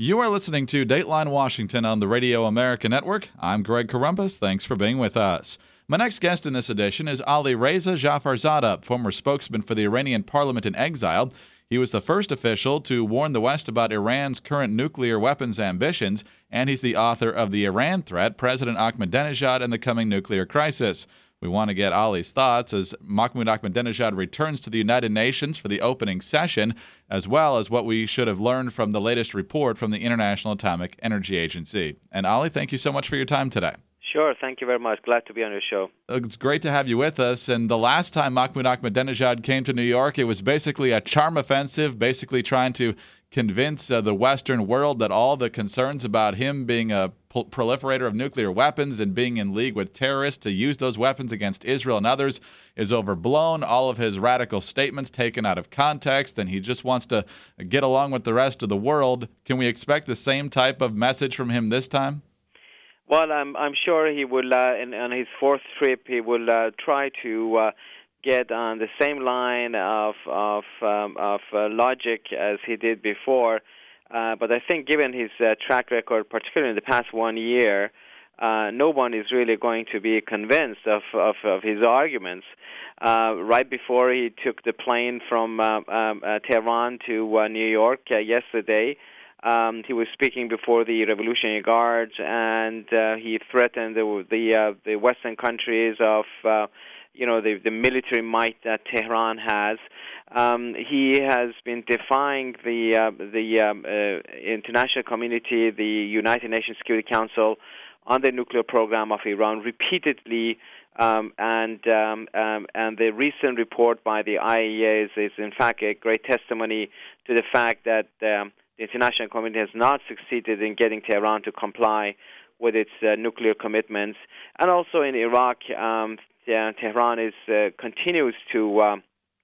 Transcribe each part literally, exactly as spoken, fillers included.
You are listening to Dateline Washington on the Radio America Network. I'm Greg Corombos. Thanks for being with us. My next guest in this edition is Ali Reza Jafarzadeh, former spokesman for the Iranian parliament in exile. He was the first official to warn the West about Iran's current nuclear weapons ambitions, and he's the author of The Iran Threat, President Ahmadinejad and the Coming Nuclear Crisis. We want to get Ali's thoughts as Mahmoud Ahmadinejad returns to the United Nations for the opening session, as well as what we should have learned from the latest report from the International Atomic Energy Agency. And Ali, thank you so much for your time today. Sure, thank you very much. Glad to be on your show. It's great to have you with us. And the last time Mahmoud Ahmadinejad came to New York, it was basically a charm offensive, basically trying to convince uh, the Western world that all the concerns about him being a pro- proliferator of nuclear weapons and being in league with terrorists to use those weapons against Israel and others is overblown. All of his radical statements taken out of context, and he just wants to get along with the rest of the world. Can we expect the same type of message from him this time? Well, I'm I'm sure he will. Uh, in, on his fourth trip, he will uh, try to uh, get on the same line of of um, of uh, logic as he did before. Uh, but I think, given his uh, track record, particularly in the past one year, uh, no one is really going to be convinced of of, of his arguments. Uh, right before he took the plane from uh, um, uh, Tehran to uh, New York uh, yesterday. Um, he was speaking before the Revolutionary Guards, and uh, he threatened the the, uh, the Western countries of, uh, you know, the, the military might that Tehran has. Um, he has been defying the uh, the um, uh, international community, the United Nations Security Council, on the nuclear program of Iran repeatedly. Um, and um, um, and the recent report by the I A E A is, is in fact a great testimony to the fact that. Um, The international community has not succeeded in getting Tehran to comply with its uh, nuclear commitments. And also in Iraq, um, Tehran is, uh, continues to uh,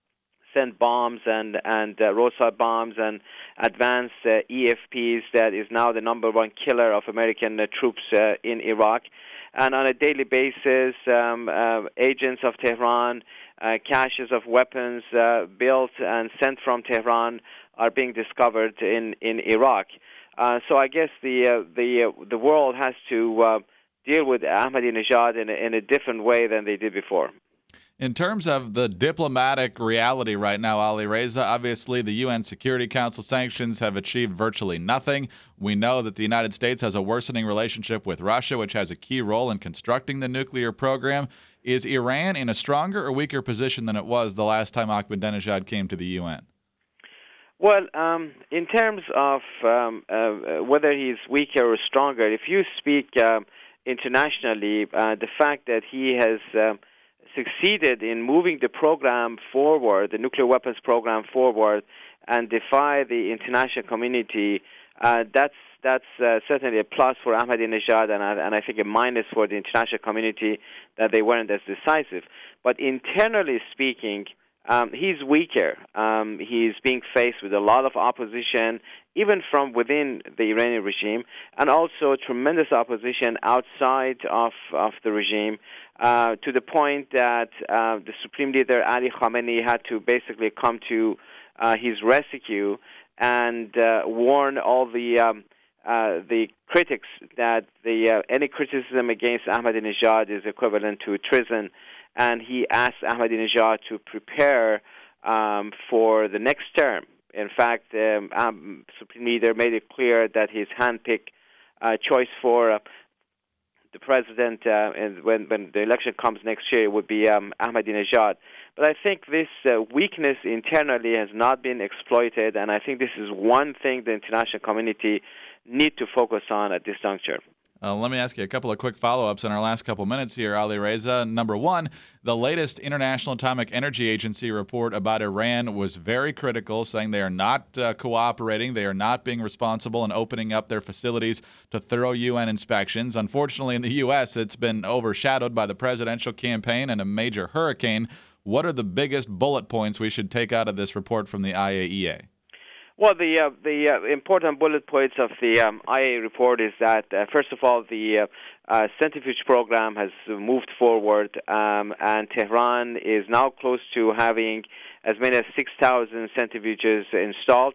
send bombs and, and uh, roadside bombs and advance uh, E F Ps that is now the number one killer of American uh, troops uh, in Iraq. And on a daily basis, um, uh, agents of Tehran, uh, caches of weapons uh, built and sent from Tehran are being discovered in, in Iraq. Uh, so I guess the uh, the uh, the world has to uh, deal with Ahmadinejad in a, in a different way than they did before. In terms of the diplomatic reality right now, Ali Reza, obviously the U N Security Council sanctions have achieved virtually nothing. We know that the United States has a worsening relationship with Russia, which has a key role in constructing the nuclear program. Is Iran in a stronger or weaker position than it was the last time Ahmadinejad came to the U N? Well, um, in terms of um, uh, whether he's weaker or stronger, if you speak uh, internationally, uh, the fact that he has uh, succeeded in moving the program forward, the nuclear weapons program forward, and defy the international community, uh, that's that's uh, certainly a plus for Ahmadinejad, and, and I think a minus for the international community that they weren't as decisive. But internally speaking, Um, he's weaker. Um, he's being faced with a lot of opposition, even from within the Iranian regime, and also tremendous opposition outside of, of the regime, uh, to the point that uh, the Supreme Leader Ali Khamenei had to basically come to uh, his rescue and uh, warn all the um, uh, the critics that the uh, any criticism against Ahmadinejad is equivalent to treason. And he asked Ahmadinejad to prepare um, for the next term. In fact, um, um, Supreme Leader made it clear that his handpicked uh, choice for uh, the president, uh, and when, when the election comes next year, it would be um, Ahmadinejad. But I think this uh, weakness internally has not been exploited, and I think this is one thing the international community need to focus on at this juncture. Uh, let me ask you a couple of quick follow-ups in our last couple minutes here, Ali Reza. Number one, the latest International Atomic Energy Agency report about Iran was very critical, saying they are not uh, cooperating, they are not being responsible in opening up their facilities to thorough U N inspections. Unfortunately, in the U S, it's been overshadowed by the presidential campaign and a major hurricane. What are the biggest bullet points we should take out of this report from the I A E A? Well, the uh, the uh, important bullet points of the um, I A E A report is that, uh, first of all, the uh, uh, centrifuge program has moved forward, um, and Tehran is now close to having as many as six thousand centrifuges installed.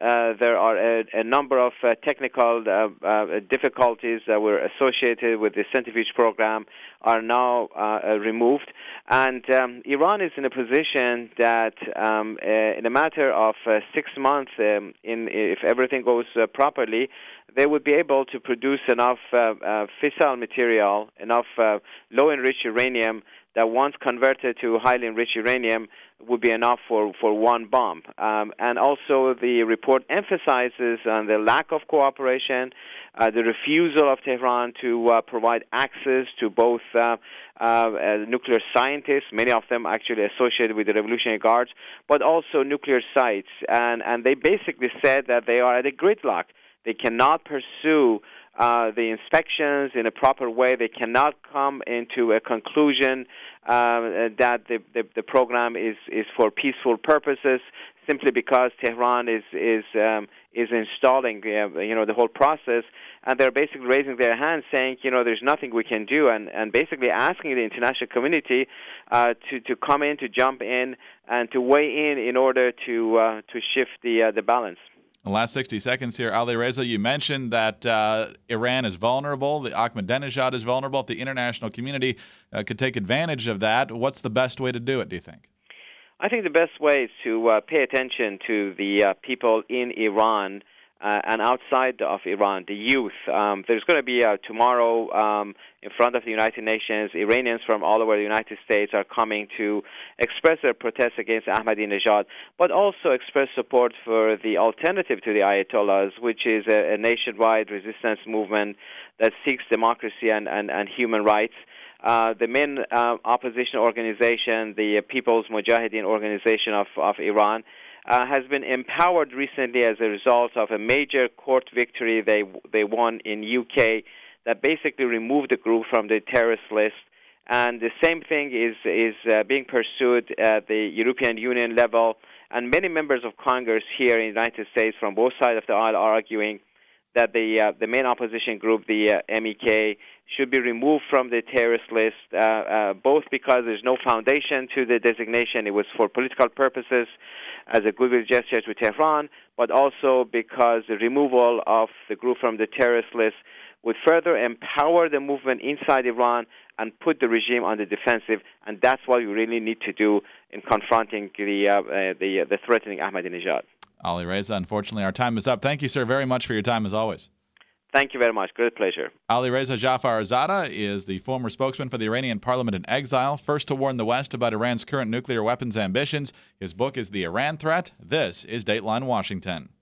Uh, there are a, a number of uh, technical uh, uh, difficulties that were associated with the centrifuge program are now uh, uh, removed. And um, Iran is in a position that um, uh, in a matter of uh, six months, um, in, if everything goes uh, properly, they would be able to produce enough uh, uh, fissile material, enough uh, low-enriched uranium that once converted to highly enriched uranium would be enough for, for one bomb. Um, and also the report emphasizes on the lack of cooperation, uh, the refusal of Tehran to uh, provide access to both uh, uh, uh, nuclear scientists, many of them actually associated with the Revolutionary Guards, but also nuclear sites. And, and they basically said that they are at a gridlock. They cannot pursue uh, the inspections in a proper way. They cannot come into a conclusion uh, that the, the, the program is, is for peaceful purposes simply because Tehran is is um, is installing uh, you know the whole process, and they're basically raising their hands saying, you know, there's nothing we can do, and, and basically asking the international community uh, to to come in, to jump in, and to weigh in in order to uh, to shift the uh, the balance. The last sixty seconds here, Ali Reza, you mentioned that uh, Iran is vulnerable, the Ahmadinejad is vulnerable. If the international community uh, could take advantage of that, what's the best way to do it, do you think? I think the best way is to uh, pay attention to the uh, people in Iran uh, and outside of Iran, the youth. Um, there's going to be uh, tomorrow um, in front of the United Nations, Iranians from all over the United States are coming to express their protest against Ahmadinejad, but also express support for the alternative to the Ayatollahs, which is a, a nationwide resistance movement that seeks democracy and, and, and human rights. Uh, the main uh, opposition organization, the People's Mujahideen Organization of, of Iran, uh, has been empowered recently as a result of a major court victory they they won in U K that basically removed the group from the terrorist list. And the same thing is is uh, being pursued at the European Union level, and many members of Congress here in the United States from both sides of the aisle are arguing that the uh, the main opposition group, the uh, M E K, should be removed from the terrorist list, uh, uh, both because there's no foundation to the designation, it was for political purposes as a goodwill gesture to Tehran, but also because the removal of the group from the terrorist list would further empower the movement inside Iran and put the regime on the defensive, and that's what we really need to do in confronting the uh, uh, the, uh, the threatening Ahmadinejad. Ali Reza, unfortunately, our time is up. Thank you, sir, very much for your time, as always. Thank you very much. Great pleasure. Ali Reza Jafarzadeh is the former spokesman for the Iranian parliament in exile, first to warn the West about Iran's current nuclear weapons ambitions. His book is The Iran Threat. This is Dateline Washington.